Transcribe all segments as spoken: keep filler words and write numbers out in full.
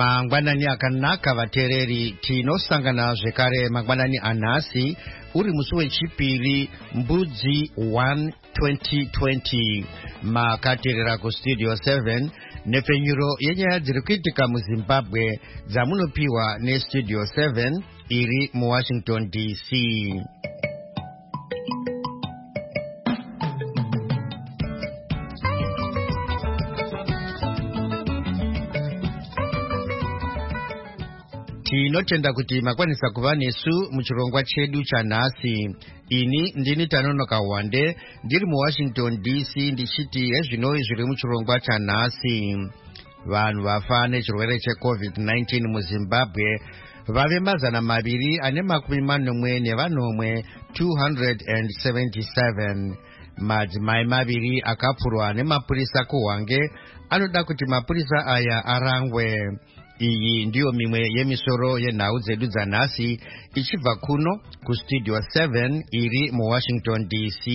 mangwanani akanaka vateereri tinosangana zvekare mangwanani anhasi uri musi wechipiri mbudzi one twenty twenty makateerera kustudio seven nepfenyuro yenyaya dziri kuitika muzimbabwe dzamunopiwa nestudio seven iri muwashington D C. tinotenda kuti makwanisa kuva nesu muchirongwa chedu chanhasi. Ini ndini Tanonoka Wande ndiri muwashington D C ndichiti ezvinoi zviri muchirongwa chanhasi. Vanhu vafa nechirwere checovid nineteen muzimbabwe vave mazana maviri ane makumi manomwe nevanomwe two hundred seventy-seven. madzimai maviri akapfurwa nemapurisa kuhwange anoda kuti mapurisa aya arangwe. Iyi ndiyo mimwe yemisoro yenhau dzedu dzanhasi ichibva kuno kustudio seven iri muwashington D C.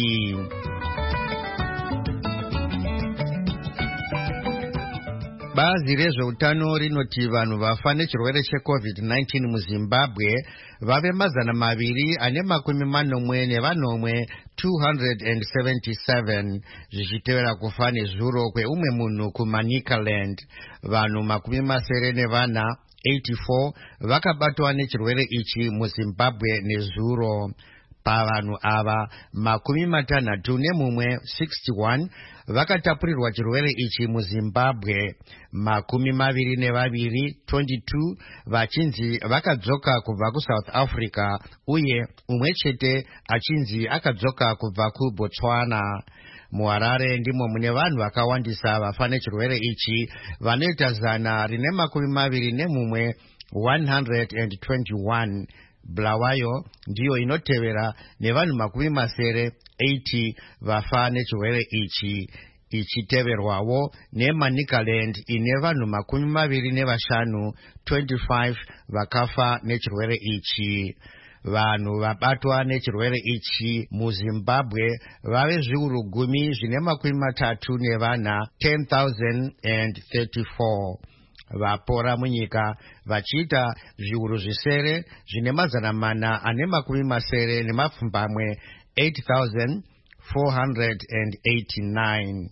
Bazi rezveutano rinoti vanhu vafa nechirwere checovid nineteen muzimbabwe vave mazana maviri ane makumi manomwe nevanomwe two hundred seventy-seven, zvichitevera kufa nezuro kweumwe munhu kuManicaland. Vanhu makumi masere nevana eighty-four vakabatwa nechirwere ichi muzimbabwe nezuro. Pavanhu ava makumi matanhatu nemumwe sixty-one vakatapurirwa chirwere ichi muzimbabwe. Makumi maviri nevaviri twenty-two vachinzi vakadzoka kubva kuSouth Africa uye umwe chete achinzi akadzoka kubva kuBotswana. muHarare ndimo mune vanhu vakawandisa vafa nechirwere ichi vanoita zana rine makumi maviri nemumwe one hundred twenty-one. Bulawayo ndiyo inotevera nevanhu makumi masere eighty vafa nechirwere ichi, ichiteverwawo neManicaland ine vanhu makumi maviri nevashanu twenty-five vakafa nechirwere ichi. Vanhu vabatwa nechirwere ichi muzimbabwe vave zviuru gumi zvine makumi matatu nevana ten thousand thirty-four. Vapora munyika vachiita zviuru zvisere zvine mazana mana ane makumi masere nemapfumbamwe eight thousand four hundred eighty-nine.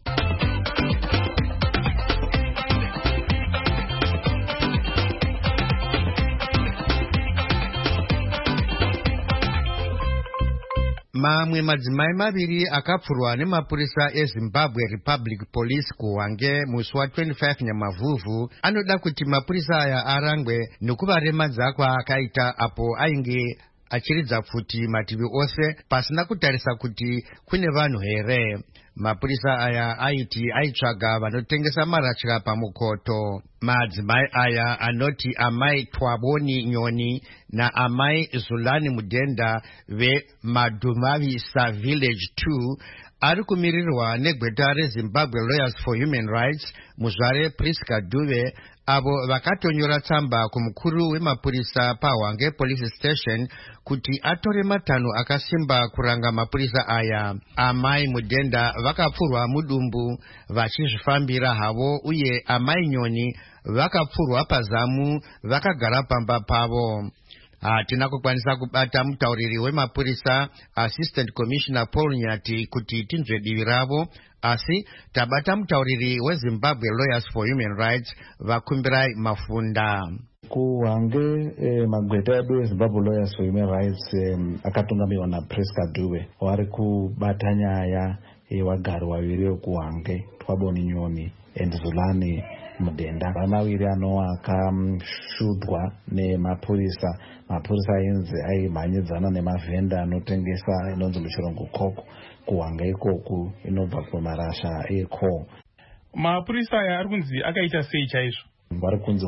Mamwe madzimai maviri akapfurwa nemapurisa eZimbabwe Republic Police kuhwange musi wa twenty-five Nyamavhuvhu anoda kuti mapurisa aya arangwe nekuvaremadza kwaakaita apo ainge achiridza pfuti mativi ose pasina kutarisa kuti kune vanhu here. Mapurisa aya aiti aitsvaga vanotengesa maratya pamukoto. Madzimai aya anoti amai Twaboni Nyoni naamai Zulani Mudenda veMadumavisa Village two ari kumirirwa negweta reZimbabwe Lawyers for Human Rights muzvare Priska Duve, avo vakatonyora tsamba kumukuru wemapurisa paHwange Police Station kuti atore matanho akasimba kuranga mapurisa aya. Amai Mudenda vakapfurwa mudumbu vachizvifambira havo uye amai Nyoni vakapfurwa pazamu vakagara pamba pavo. Hatina kukwanisa kubata mutauriri wemapurisa Assistant Commissioner Paul Nyati kuti tinzwe divi ravo, asi tabata mutauriri weZimbabwe Lawyers for Human Rights Vakumbirai Mafunda. kuHwange eh, magweta edu eZimbabwe Lawyers for Human Rights eh, akatungamiwa naPriska Duve wari kubata nyaya yevagari vaviri vekuHwange Twaboni Nyoni and Zulani Mudenda. Vamaviri anova akashudwa nemapurisa. Mapurisa ainzi aimhanyidzana nemavhenda anotengesa inonzi muchirungu coke kuHwange ikoku inobva kumarasha eco. Mapurisa aya ari kunzi akaita sei chaizvo? Vari kunzi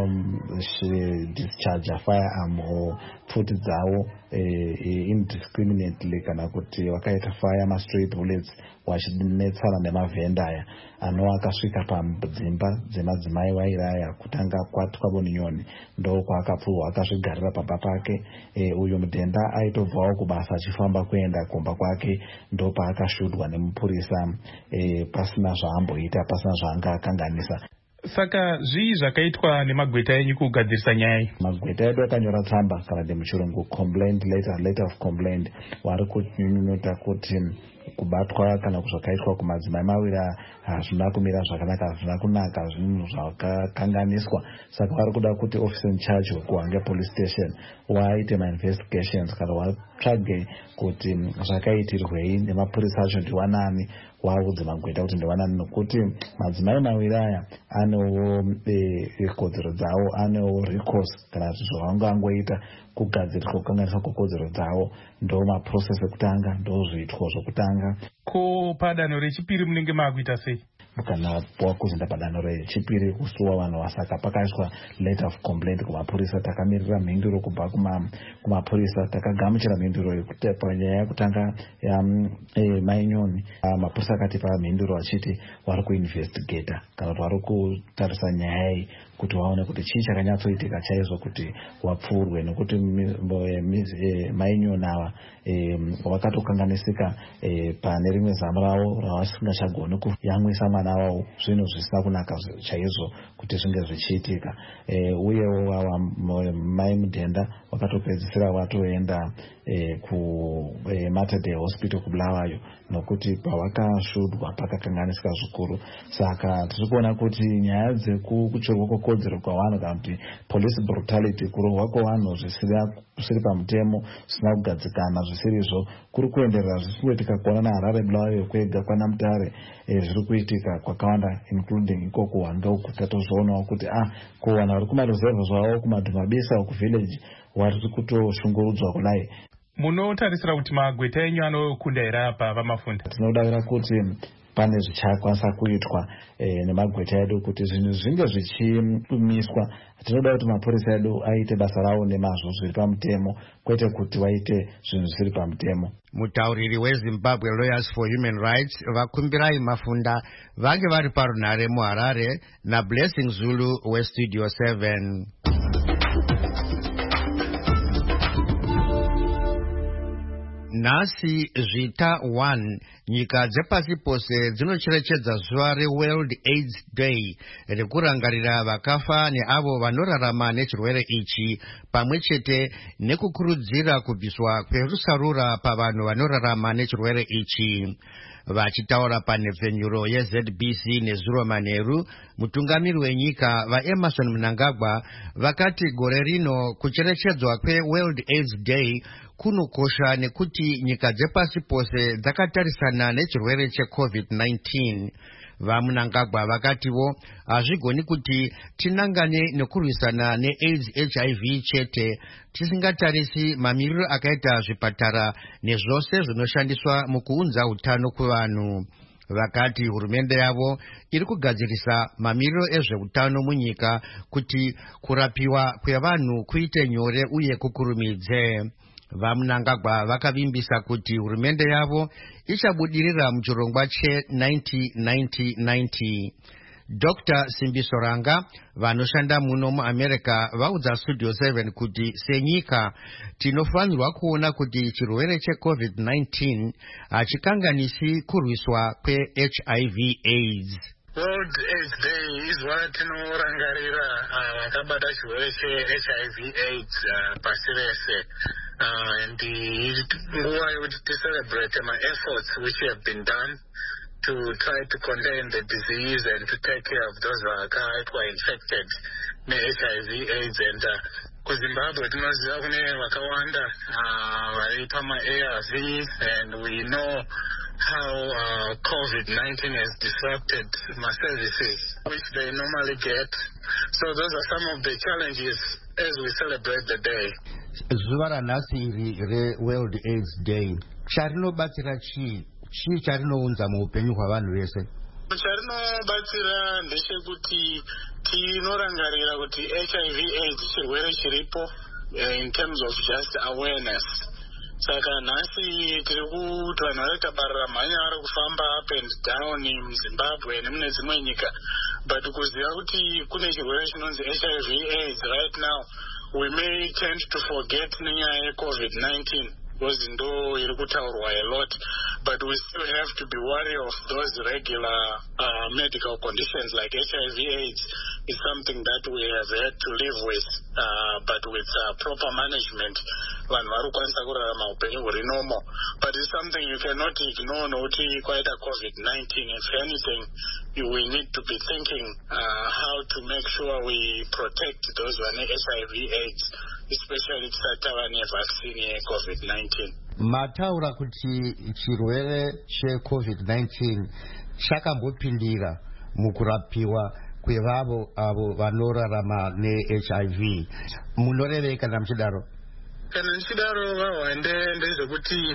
vakadischarge firearm or pfuti dzavo indiscriminately kana kuti vakaita fire ma straight bullets vachinetsana nemavhenda aya anova akasvika padzimba dzemadzimai vairi aya kutanga kwaTwaboni Nyoni ndokwaakapfurwa akazvigarira pamba pake. Uyu Mudenda aitobvawo kubasa achifamba kuenda kumba kwake ndopaakashudwa nemupurisa pasina zvaamboita, pasina zvaanga akanganisa. Saka zvii zvakaitwa nemagweta enyu kugadzirisa nyaya iyi? Magweta edu akanyora tsamba kana kuti muchirungu complaint letter, letter of complaint, vari kunyunyuta kuti kubatwa kana zvakaitwa kumadzimai maviri hazvina kumira zvakanaka, hazvina kunaka, zvinhu zvakakanganiswa. Saka vari kuda kuti officer in charge wekuHwange police station waite ma-investigations kana watsvage kuti zvakaitirwei nemapurisa acho ndiwanani, waudze magweta kuti ndiwanani, nokuti madzimai maviri aya anewo kodzero dzavo, anewo recourse kana kuti zvavangangoita kugadziriswa kukanganiswa kwekodzero dzavo. Ndo maprocess ekutanga, ndo zviitwa zvokutanga. Ko padanho rechipiri munenge maakuita sei? Kana wakuzoenda padanho rechipiri kusuwa vanhu vasaka pakaiswa letter of complaint kumapurisa. Takamirira mhinduro kubva kumapurisa, takagamuchira mhinduro yekuti panyaya yekutanga mainyoni mapurisa akatipa mhinduro achiti vari kuinvestigata kana kuti vari kutarisa nyaya iyi kuti vaone kuti chii chakanyatsoitika chaizvo kuti wapfuurwe, nekuti mainyoni ava vakatokanganisika pane rimwe zamu ravo ravasingachagoni kuyamwisa mwana wavo, zvinhu zvisina kunaka chaizvo kuti zvinge zvichiitika. Uyewo ava mai mudhenda vakatopedzisira vatoenda kuMater Dei Hospital kuBulawayo, nokuti pavakasvudwa pakakanganisika zvikuru. Saka tiri kuona kuti nyaya dzekukucherwa kwekodzero kwavanhu kana kuti police brutality, kurohwa kwavanhu zvisiri pamutemo, zvisina kugadzikana, zvisirizvo kuri kuenderera zvisingoitika kuona naHarare Bulawayo kwega, kwaNamutare zviri kuitika kwakawanda, including iko kuHwange uku. Tatozvoonawo kuti ah ko vanhu vari kumaruzevha zvavo kumadhumabisa kuvillage vari kutoshungurudzwa kudai. Munotarisira kuti magweta enyu anokunda here apa vamafunda? Tinodavira kuti pane zvichakwanisa kuitwa nemagweta edu kuti zvinhu zvinge zvichimiswa. Tinoda kuti mapurisa edu aite basa ravo nemazvo zviri pamutemo, kwete kuti waite zvinhu zvisiri pamutemo. Mutauriri weZimbabwe Lawyers for Human Rights vakumbirai Mafunda vange vari parunhare muHarare naBlessing Zulu weStudio seven. Nhasi zvita one nyika dzepasi pose dzinocherechedza zuva reWorld AIDS Day rekurangarira vakafa neavo vanorarama nechirwere ichi, pamwe chete nekukurudzira kubviswa kwerusarura pavanhu vanorarama nechirwere ichi. Vachitaura panhepfenyuro yeZ B C nezuro manheru, mutungamiri wenyika vaEmerson Mnangagwa vakati gore rino kucherechedzwa kweWorld AIDS Day kunokosha nekuti nyika dzepasi pose dzakatarisana nechirwere cheCovid nineteen. VaMnangagwa vakatiwo hazvigoni kuti tinangane nekurwisana neAIDS H I V chete tisingatarisi mamiriro akaita zvipatara nezvose zvinoshandiswa mukuunza utano kuvanhu. Vakati hurumende yavo iri kugadzirisa mamiriro ezveutano munyika kuti kurapiwa kwevanhu kuite nyore uye kukurumidze. VaMnangagwa vakavimbisa kuti hurumende yavo ichabudirira muchirongwa che90 90 90. Doctor Simbiso Ranga vanoshanda muno muAmerica vaudza Studio seven kuti senyika tinofanirwa kuona kuti chirwere cheCovid nineteen hachikanganisi kurwiswa kweH I V AIDS. World AIDS Day izwa tinorangarira vakabata chirwere cheH I V AIDS pasi rese. Uh, and the why would to celebrate my efforts which have been done to try to contain the disease and to take care of those who are infected with H I V AIDS. And ku Zimbabwe tinoziva kune vakawanda vari pama-A R Vs, and we know how uh, COVID nineteen has disrupted my services which they normally get. So those are some of the challenges as we celebrate the day. Zuva ranhasi iri reWorld AIDS Day charinobatsira chii? Chii charinounza muupenyu hwavanhu vese? Charinobatsira ndechekuti tinorangarira kuti H I V AIDS chirwere chiripo in terms of just awareness. Saka nhasi tiri kuti vanhu vari tabarira mhanya vari kufamba up and down muZimbabwe nemune dzimwe nyika, but kuziva kuti kune chirwere chinonzi H I V AIDS right now, we may tend to forget nenyaya yeCovid nineteen because ndo iri kutaurwa a lot, but we still have to be wary of those regular uh, medical conditions like H I V AIDS. Is something that we have had to live with, uh, but with uh, proper management, vanhu vari kukwanisa kurarama upenyu huri normal. But it's something you cannot ignore nokuti kwaita COVID nineteen. If anything, you, we need to be thinking uh, how to make sure we protect those vane H I V AIDS, especially tisati tava nevaccine ye-COVID nineteen. Mataura kuti chirwere che-COVID nineteen chakambopindira mukurapiwa kwevavo avo vanorarama ne-H I V. Munorevei kana muchidaro? Kana muchidaro vahwande ndezvekuti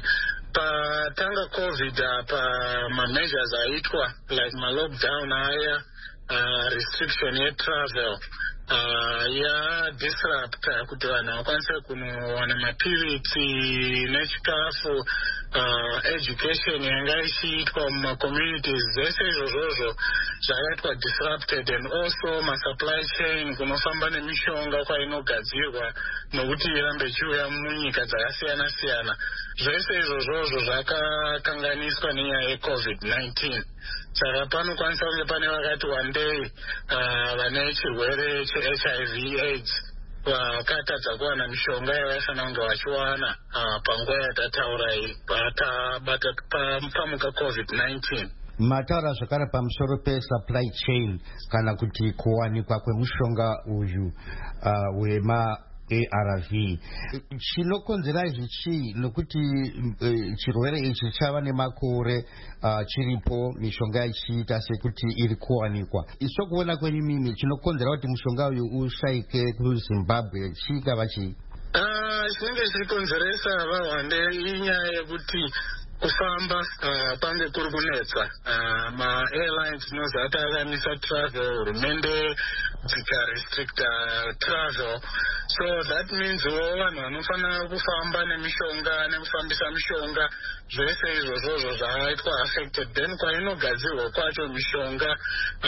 patanga COVID apa ma-measures aitwa like ma-lockdown aya, uh, restriction ye-travel uh, ya-disrupta kuti vanhu vakwanise kunowana mapiritsi nechikafu, uh, education yanga ichiitwa muma-communities, zvese izvozvozvo zvakaitwa disrupted, and also ma-supply chain kunofamba nemishonga kwainogadzirwa nokuti irambe ichiuya munyika dzakasiyana-siyana. Zvese izvozvozvo zvakakanganiswa nenyaya ye-COVID nineteen. Saka panokwanisa kunge pane vakati one day uh, vane chirwere che-H I V AIDS vakatadza kuwana mishonga yavaifana kunge vachiwana uh, panguva yatataura iyi vatabata pamuka COVID nineteen. Mataura zvakare pamusoro pe-supply chain kana kuti kuwanikwa kwemushonga uyu uh, wema A R V. Chinokonzera izvi chii? Nokuti uh, chirwere ichi chava nemakore uh, chiripo, mishonga ichiita sekuti iri kuwanikwa. Iso kuona kwenyu mimi chinokonzera kuti mushonga uyu ushaike kuZimbabwe chikava chii? Chinenge chirikonzeresa vahwande inyaya yekuti kufamba uh, pange kuri kunetsa, uh, ma-airlines dzinozati akamisa travel, hurumende dzikarestricta travel, so that means vanhu vanofanira kufamba nemishonga nekufambisa mishonga, zvese izvozvozvo zvakaitwa affected. Then kwainogadzirwa kwacho mishonga,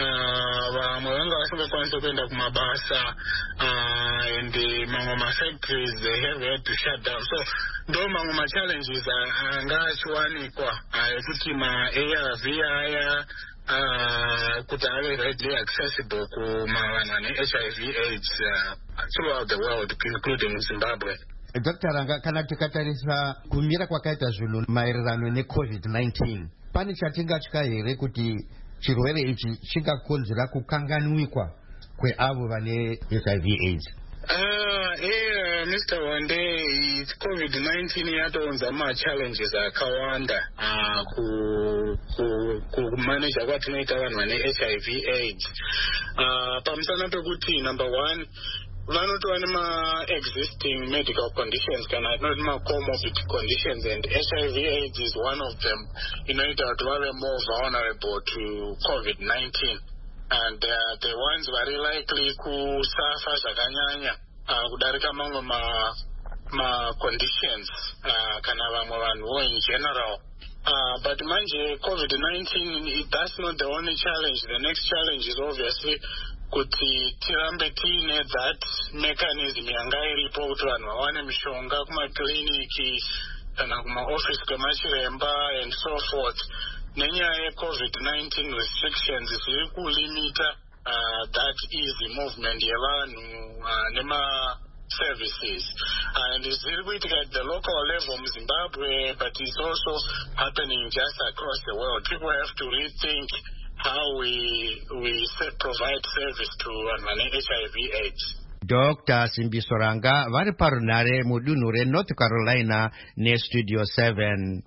uh, vamwe vanga vasingakwanisi kuenda kumabasa, uh, and mamwe ma-factories they have had to shut down. So ndo mamwe ma-challenges anga achiwanikwa ekuti ma-A R V aya uh, kuti ave readily accessible kumavanhu vane H I V AIDS uh, throughout the world, including Zimbabwe. Doctor Ranga, kana tikatarisa kumira kwakaita zvinhu maererano ne-COVID nineteen, pane chatingatya here kuti chirwere ichi chingakonzera kukanganwikwa kweavo vane H I V AIDS? Uh, yeah, Mister Wande, COVID nineteen yatounza ma-challenges akawanda uh, ku, ku, ku manage kwatinoita vanhu vane H I V AIDS. Uh, pamusana pekuti, number one, vanotova nema-existing medical conditions kana not ma-comorbid conditions, and H I V AIDS is one of them. Inoita kuti vave more vulnerable to COVID nineteen. And uh, the ones very likely kusafa zvakanyanya uh, kudarika mamwe ma, ma conditions uh, kana vamwe vanhuwo in general. Uh, but manje COVID nineteen, that's not the only challenge. The next challenge is obviously kuti tirambe tiine that mechanism yanga iripo kuti vanhu vawane mishonga kumakliniki kana kumaofisi kwemachiremba and so forth. Nenyaya ye-COVID nineteen restrictions zviri kulimita uh, that easy movement yevanhu uh, nema-services, and zviri kuitika at the local level in Zimbabwe, but it's also happening just across the world. People have to rethink how we we provide service to vanhu vane H I V AIDS. Doctor Simbiso Ranga vari parunare mudunhu reNorth Carolina neStudio seven.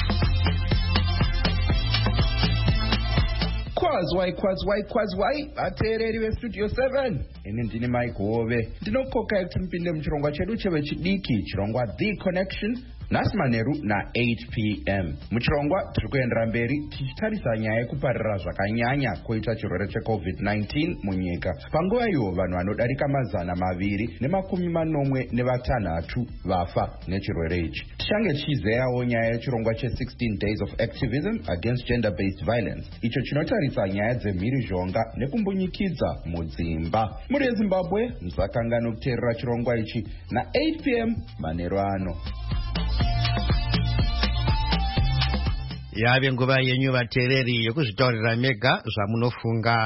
Kwazwai kwazwai kwazwai vateereri veStudio seven, ini ndini Mike Hove. Ndinokokai kuti mupinde muchirongwa chedu chevechidiki, chirongwa The Connection, nhasi manheru na-eight p m. Muchirongwa tiri kuendera mberi tichitarisa nyaya yekuparira zvakanyanya kwoita chirwere cheCovid nineteen munyika. Panguva iyo vanhu vanodarika mazana maviri nemakumi manomwe nevatanhatu vafa nechirwere ichi. Tichange tichizeyawo nyaya yechirongwa che-sixteen days of activism against gender-based violence, icho chinotarisa nyaya dzemhirizhonga nekumbunyikidza mudzimba. Muri yeZimbabwe musakangana kuteerera chirongwa ichi na-eight p m manheru ano. yave nguva yenyu vateereri yokuzvitaurira mega zvamunofunga.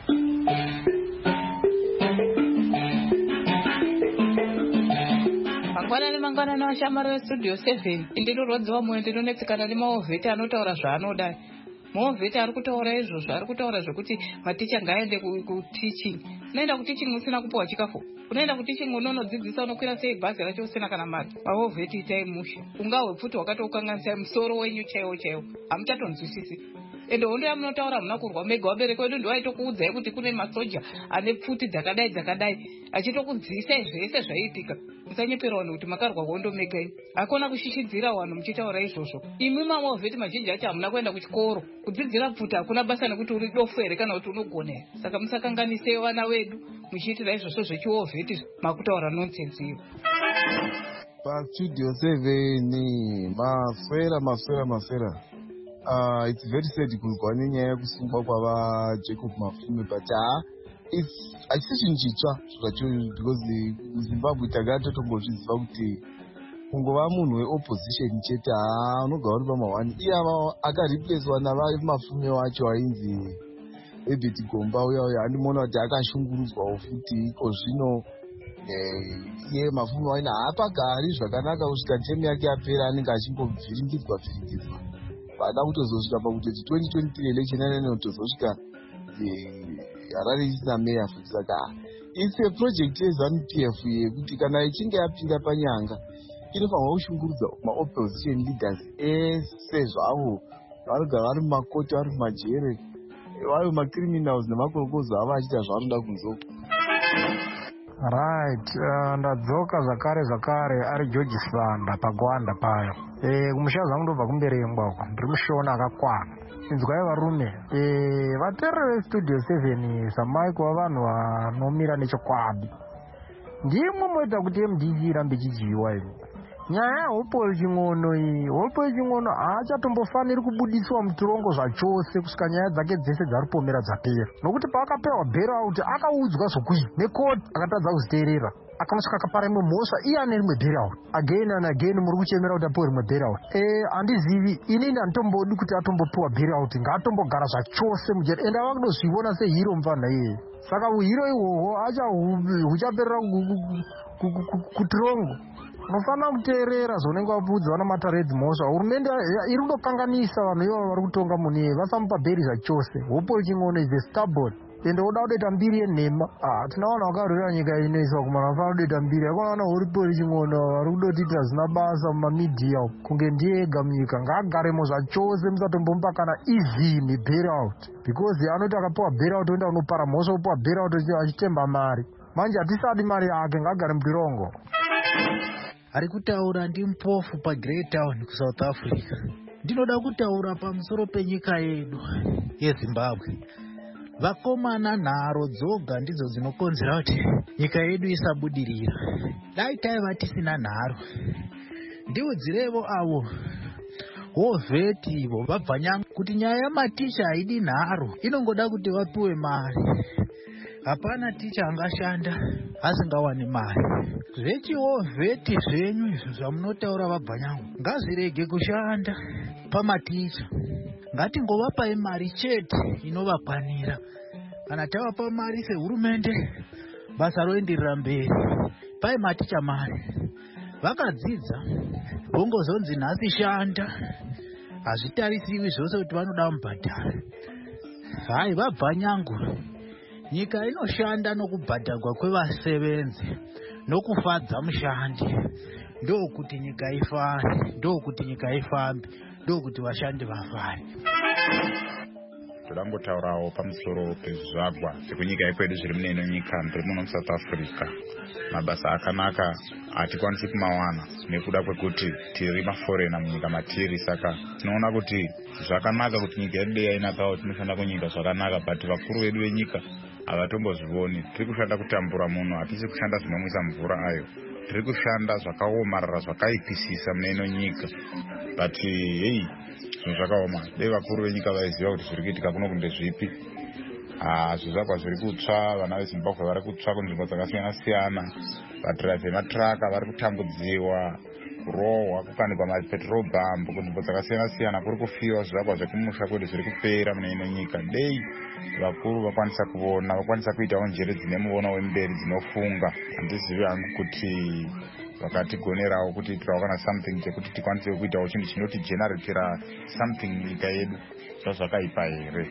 Mangwanani mangwanani washamari westudio seven ndinorodziwa mwoyo ndinonetsekana nemaovheti anotaura zvaanoda. Maovheti ari kutaura izvozvo, ari kutaura zvokuti maticha ngaende kuteaching. Unoenda kuteaching usina kupuwa chikafu. Unoenda kuteaching unonodzidzisa unokwira sei bhazi racho usina kana mari. Maovheti itai musha. Ungawe pfuti wakatoukanganisa musoro wenyu chaiwo chaiwo. Hamuchatonzwisisi. Ende hondo yamunotaura muna kurwa mega wabereki wedu ndiwaitokuudzai kuti kune masoja ane pfuti dzakadai dzakadai achitokudziisai zvese zvaiitika. Musanyeperawo nekuti makarwa hondo mega ini. Hakuna kushishidzira vanhu muchitaura izvozvo. Imi mamovheti mazhinji acho hamuna kuenda kuchikoro. Kudzidzira pfuti hakuna basa nekuti uri dofu here kana kuti unogona here. Saka musakanganisei vana vedu muchiitira izvozvo zvechiovheti makutaura nonsense iyo. Pastudio seven maswera maswera maswera. Uh, it's very sad kunzwa nenyaya yekusungwa kwava Jacob Mafume, but uh, it's achisi chitsva zvacho because Zimbabwe takanga totongozviziva kuti kungova munhu weopposition chete haa unogara uri pamahwani. Iye akareplacewa navaMafume wacho ainzi Ebert Gomba uya uya andimoona kuti akashungurudzwawo futi iko zvino. Iye Mafume waina haapagari zvakanaka kusvika temu yake yapera anenge achimbovhiringidzwa vhiringidzwa. Pada kutozosvika pakuti twenty twenty-three election anene kutozosvika Harare isina meya futi. Saka it's a project yeZANU P F yekuti kana ichinge yapinda panyanga inofanirwa kushungurudza maopposition leaders ese zvavo vanogara vari mumakoti vari mumajere vayo macriminals nemakorokozo avo achiita zvavanoda kunzoko. Right, uh, ndadzoka zvakare zvakare ari George Sanda pagwanda payo. Eh kumusha zangu ndobva kumberengwa uko. Ndiri mushona akakwana. Inzwai varume. Eh vateereri vestudio seven samai kuva vanhu vanomira nechokwadi. Ndimwe moita kuti M D C irambe ichijiwa ino. Nyaya yeHope Ching'ono iyi, Hope Ching'ono hachatombofaniri kubudiswa mutorongo zvachose kusvika nyaya dzake dzese dzaripomera dzapera. Nokuti paakapewa bailout akaudzwa zvokuyi nekoti akatadza kuziteerera. Akamusvika akapara imwe mhosva iye ane rimwe bailout. Again and again muri kuchemera kuti apiwe rimwe bailout. Eh handizivi inini handitombodi kuti atombopiwa bailout, ngaatombogara zvachose mujeri. Ende ava kudozviona sehiro mufana iye. Saka uhiro ihwohwo acha huchaperera kutirongo. Unofana kuteerera zvaunenge wapudza vana mataredzi mhosva. Hurumende iri kudokanganisa vanhu ivavo vari kutonga munhu vasamupa bheri zvachose. Hope Ching'ono is a stubborn. Ende uda kudoita mbiri yenhema. Ah tina vanhu vakarwira nyika inoiswa kumana vanofana kudoita mbiri. Hakuna vana Hope Ching'ono vari kudotiita zvina basa mumamidia kunge ndiye ega munyika. Ngaagaremo zvachose musatombomupa kana even bailout. Because anoti akapiwa bailout oenda unopara mhosva opiwa bailout achitemba mari. Manje hatisadi mari yake ngaagare mudirongo. Ari kutaura ndi mpofu pa Great Town ku South Africa. Ndinoda kutaura pamusoro penyika yedu yeZimbabwe. Vakomana nharo dzoga ndidzo dzinokonzera kuti nyika yedu isabudirira. Dai taiva tisina nharo. Ndiudzirevo avo hovheti ivo vabvanyanga kuti nyaya yamaticha haidi nharo, inongoda kuti vapiwe mari. Hapana ticha angashanda asingawani mari. Zvechihovheti zvenyu izvo zvamunotaura vabvanyangu ngazvirege kushanda pamaticha. Ngatingovapai mari chete inovakwanira. Kana tavapa mari sehurumende basa roenderera mberi. Pai maticha mari. Vakadzidza vongozonzi nhasi shanda. Hazvitarisiwi zvose kuti vanoda mubhadhara. Hai vabvanyangu. Nyika inoshanda nokubhadharwa kwevasevenzi nokufadza mushandi. Ndokuti nyika ifane, ndokuti nyika ifambe, ndokuti vashandi vafane. Todangotaurawo pamusoro pezvivakwa zvekunyika yekwedu zviri muneno nyika ndiri muno muSouth Africa. Mabasa akanaka hatikwanisi kumawana nekuda kwekuti tiri maforena munyika matiri. Saka tinoona kuti zvakanaka kuti nyika yedu dei yainakawo tinoshanda kunyika zvakanaka, but vakuru vedu venyika havatombozvioni. Tiri kushanda kutambura munhu, hatisi kushanda zvinomwisa mvura ayo. Tiri kushanda zvakaomarara zvakaipisisa muneno nyika, but hei zvinhu zvakaoma. Dei vakuru venyika vaiziva kuti zviri kuitika kuno kunde zvipi. Zvivakwa zviri kutsva, vana veZimbabwe vari kutsva kunzvimbo dzakasiyana siyana, vadhiraivhi vematraka vari kutambudziwa, kurohwa, kukanikwa mapetrol bump kunzvimbo dzakasiyana siyana, kuri kufiwa zvivakwa zvekumusha kwedu zviri kupera mune ino nyika. Dei vakuru vakwanisa kuona, vakwanisa kuitawo njere dzine muono wemberi dzinofunga. Handizivi hangu kuti vakatigonerawo kuti tirawo kana something chekuti tikwanise kuitawo chinhu chinoti generatira something nyika yedu. Zvazvakaipa here?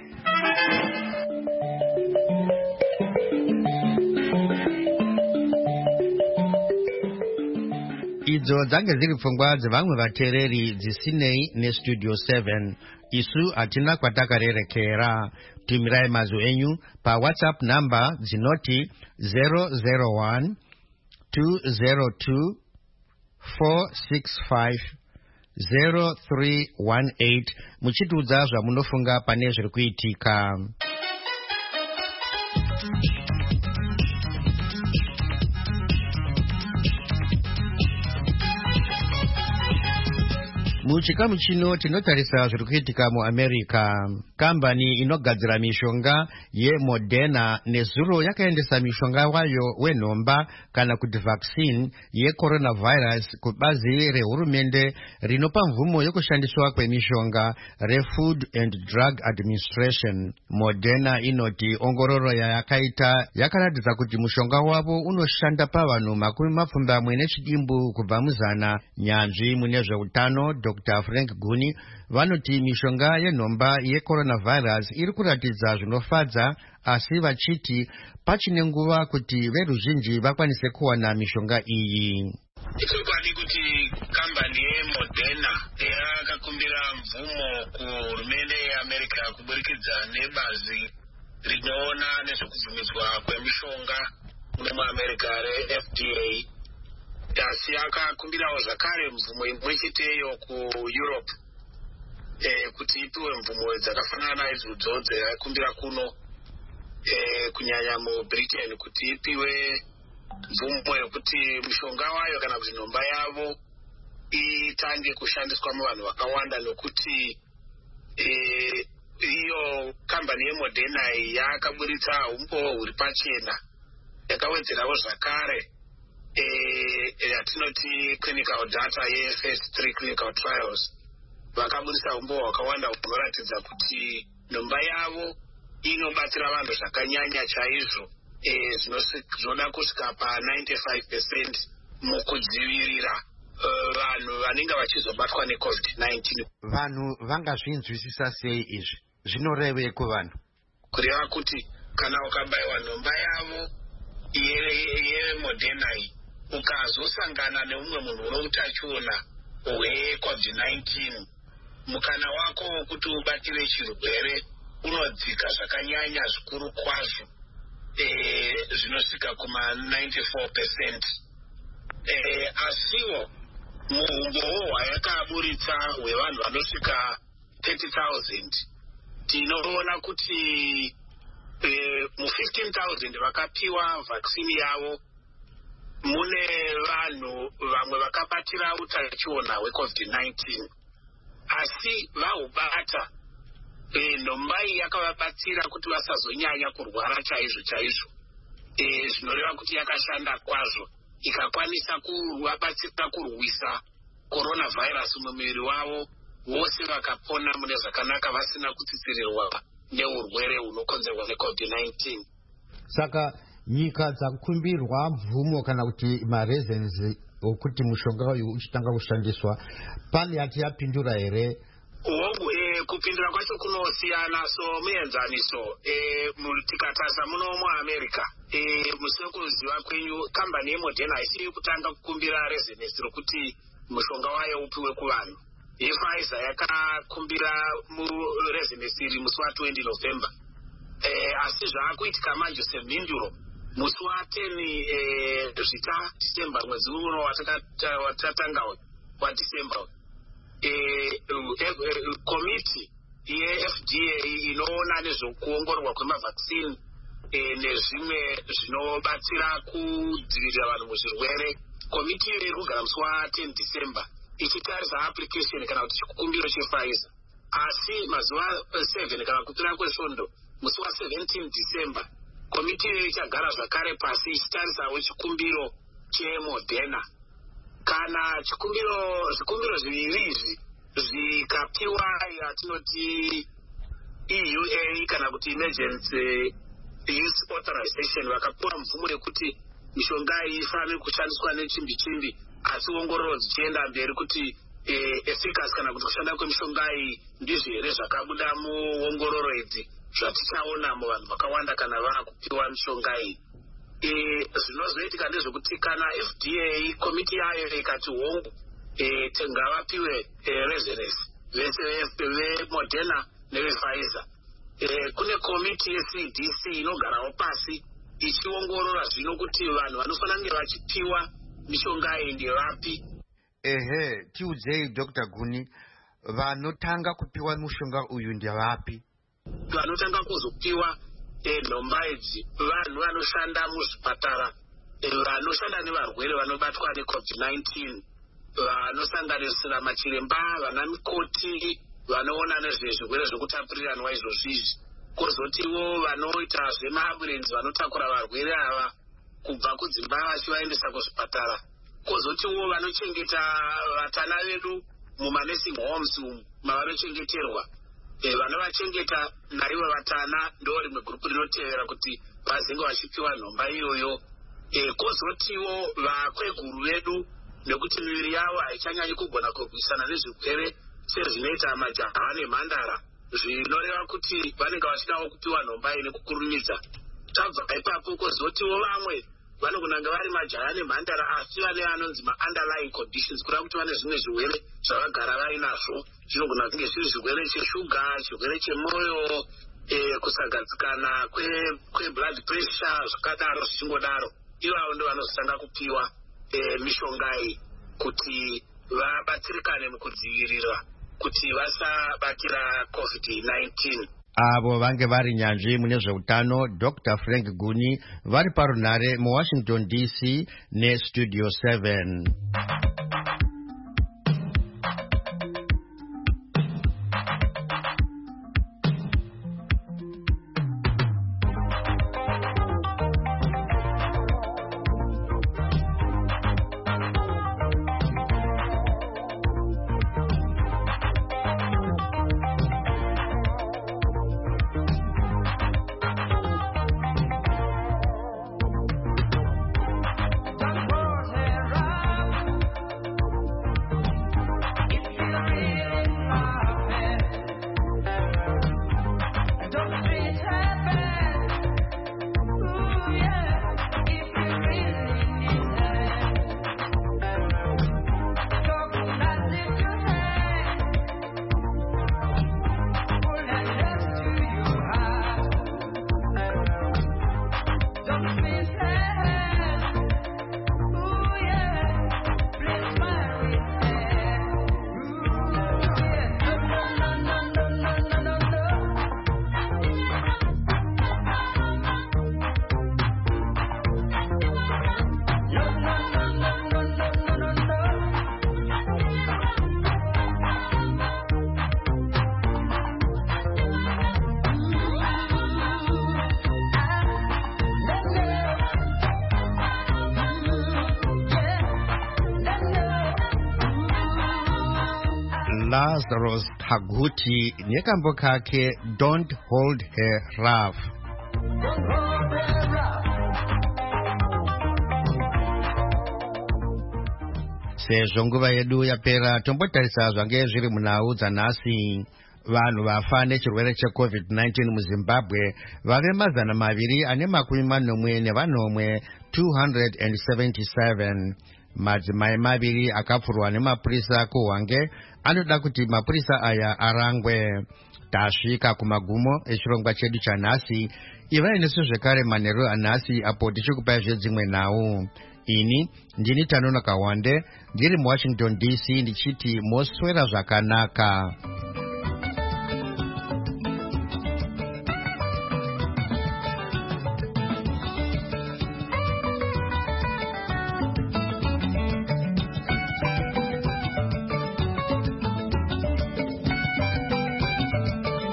Idzo dzange dziri pfungwa dzevamwe vateereri dzisinei nestudio seven. Isu hatina kwatakarerekera. Tumirai mazwi enyu pa WhatsApp number dzinoti zero zero one two zero two four six five zero three one eight muchitiudza zvamunofunga pane zviri kuitika. Muchikamu chino tinotarisa zviri kuitika muAmerica. Kambani inogadzira mishonga yeModerna nezuro yakaendesa mishonga wayo wenhomba kana kuti vaccine yecoronavirus kubazi rehurumende rinopa mvumo yokushandiswa kwemishonga reFood and Drug Administration. Moderna inoti ongororo yayakaita yakaratidza kuti mushonga wavo unoshanda pavanhu makumi mapfumbamwe nechidimbu kubva muzana. Nyanzvi mune zveutano Doctor Frank Guni vanoti mishonga yenhomba yecoronavirus iri kuratidza zvinofadza, asi vachiti pachine nguva kuti veruzhinji vakwanise kuwana mishonga iyi. Ikwani kuti kambani yeModerna yakakumbira mvumo kuhurumende yeAmerica kuburikidza nebazi rinoona nezvekubvumidzwa kwemishonga muno muAmerica reF D A. Asi akakumbirawo zvakare mvumo imwe cheteyo kuEurope eh, kuti ipiwe mvumo dzakafanana naidzodzo dzakakumbira kuno eh, kunyanya muBritain kuti ipiwe mvumo yekuti mishonga wayo kana kuti nhomba yavo itange kushandiswa muvanhu vakawanda, nokuti eh, iyo kambani yeModerna yakaburitsa umbo huri pachena, yakawedzerawo zvakare yatinoti clinical data yephase three clinical trials. Vakaburitsa umbo hwakawanda hunoratidza kuti nhomba yavo inobatsira vanhu zvakanyanya chaizvo, zvinoda kusvika pa ninety-five percent mukudzivirira vanhu vanenge vachizobatwa neCovid nineteen. Vanhu vangazvinzwisisa sei izvi? Zvinorevei kuvanhu? Kureva kuti kana ukabayiwa nhomba yavo yeModerna iyi ukazosangana neumwe munhu uno utachiona hweCovid nineteen, mukana wako wokuti ubatire chirwere unodzika zvakanyanya zvikuru kwazvo, eh, zvinosvika kuma ninety-four percent. Eh, asiwo muumbowo hwayakaburitsa hwevanhu vanosvika thirty thousand, tinoona kuti eh, mu fifteen thousand vakapiwa vaccine yavo mune vanhu vamwe vakabatira utachiona hweCovid nineteen, asi vahubata e, nhomba iyi yakavabatsira kuti vasazonyanya kurwara chaizvo chaizvo, e, zvinoreva kuti yakashanda kwazvo, ikakwanisa kuvabatsira kurwisa coronavirus mumuviri wavo, vose vakapona mune zvakanaka vasina kutsitsirirwa neurwere hunokonzerwa neCovid nineteen. Saka nyika dzakumbirwa mvumo kana kuti mareasons okuti mushonga uyu uchitanga kushandiswa, pani yati yapindura here? Uwogu e, kupindura kwacho kunosiyana, so muenzaniso e, tikatasa muno muAmerica e, musekuziva kwenyu kambani yeModerna isiri kutanga kukumbira reasons rokuti mushonga wayo upiwe kuvanhu. yePfizer yakakumbira mureasons iri musi wa twenty November, e, asi zvaakuitika manje semhinduro musi wa ten eh, zvita December, mwezi uno watatanga wa December. Eh, komiti yeF D A inoona nezvekuongororwa kwemavaccine eh, nezvimwe zvinobatsira kudzivirira vanhu muzvirwere, komiti iri kugara musi wa ten December ichitarisa application kana kuti chikumbiro chePfizer, asi mazuva seven kana kupera kwesvondo musi wa seventeen December komiti ichagara zvakare pasi ichitarisawo chikumbiro cheModerna kana chikumbiro zvikumbiro zviviri izvi zvikapiwa yatinoti E U A kana kuti emergency use authorization, vakapiwa mvumo yekuti mishonga iyi ifanire kushandiswa nechimbi chimbi, asi ongororo dzichienda mberi kuti e, efficacy kana kuti kushanda kwemishonga iyi ndizvo here zvakabuda muongororo idzi zvatichaona muvanhu vakawanda kana vakupiwa mishonga iyi. E, zvinozoitika ndezvekuti kana F D A komiti yayo ikati hongu e, ngavapiwe e, reference vese veModerna nevePfizer, e, kune komiti yeC D C inogarawo pasi ichiongorora zvino kuti vanhu vanofanira kunge vachipiwa mishonga iyi ndevapi. Ehe, tiudzei Doctor Guni, vanotanga kupiwa mushonga uyu ndevapi? Vanotanga kuzopiwa e, nhomba idzi vanhu vanoshanda muzvipatara, e, vanoshanda nevarwere vanobatwa neCovid nineteen, vanosanganisira machiremba, vana mikoti, vanoona nezvezvirwere zvekutapuriranwa izvozvizvi, kwozotiwo vanoita zvemaambulensi vanotakura varwere ava kubva kudzimba vachivaendesa kuzvipatara, kwozotiwo vanochengeta vatana vedu mumanursing homes umu mavanochengeterwa. E, vanovachengeta naivo vatana ndo rimwe gurupu rinotevera kuti vazenge vachipiwa nhomba iyoyo. E, kwozotiwo vakweguru vedu, nekuti miviri yavo haichanyanyi kugona kurwisana nezvirwere sezvinoita majaha nemhandara, zvinoreva kuti vanenge vachidawo kupiwa nhomba iyi nekukurumidza. Tabva ipapo kwozotiwo vamwe vanogonanga vari majaha nemhandara asi vane anonzi ma-underlying conditions, kureva kuti vane zvimwe zvirwere zvavagara vainazvo, zvinogona kunge zviri zvirwere cheshuga, chirwere chemwoyo, e, kusagadzikana kweblood kwe pressure, zvakadaro zvichingodaro. Ivavo ndo vanozotanga kupiwa e, mishonga iyi kuti vabatsirikane mukudzivirira kuti vasabatira COVID nineteen. Avo vange vari nyanzvi mune zveutano Doctor Frank Guni vari parunhare muWashington D C neStudio seven. Lazarus Haguti nekambo kake Don't Hold Her Rough. Sezvo nguva yedu yapera, tombotarisa zvange zviri munhau dzanhasi. Vanhu vafa nechirwere cheCovid nineteen muZimbabwe vave mazana maviri ane makumi manomwe nevanomwe two hundred seventy-seven. Madzimai maviri akapfurwa nemapurisa kuHwange anoda kuti mapurisa aya arangwe. Tasvika kumagumo echirongwa chedu chanhasi. Ivai nesu zvekare manheru anhasi apo tichikupai zvedzimwe nhau. Ini ndini Tanonoka Wande ndiri muWashington D C ndichiti moswera zvakanaka.